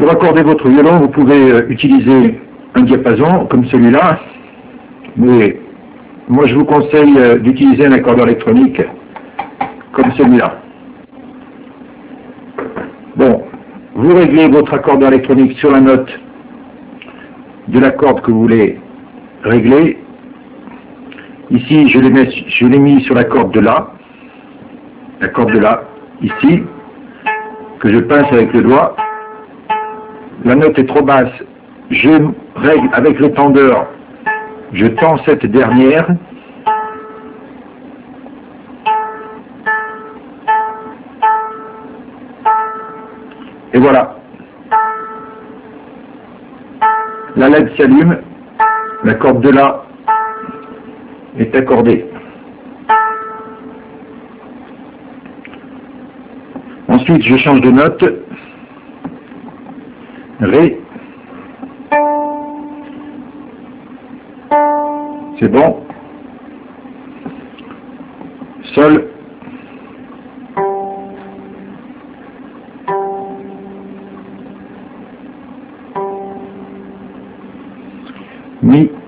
Pour accorder votre violon, vous pouvez utiliser un diapason comme celui-là, mais moi je vous conseille d'utiliser un accordeur électronique comme celui-là. Bon, vous réglez votre accordeur électronique sur la note de la corde que vous voulez régler. Ici, je l'ai mis sur la corde de La, ici, que je pince avec le doigt. La note est trop basse, je règle avec le tendeur, je tends cette dernière, et voilà. La LED s'allume, la corde de La est accordée. Ensuite, je change de note. Ré. C'est bon. Sol. Mi.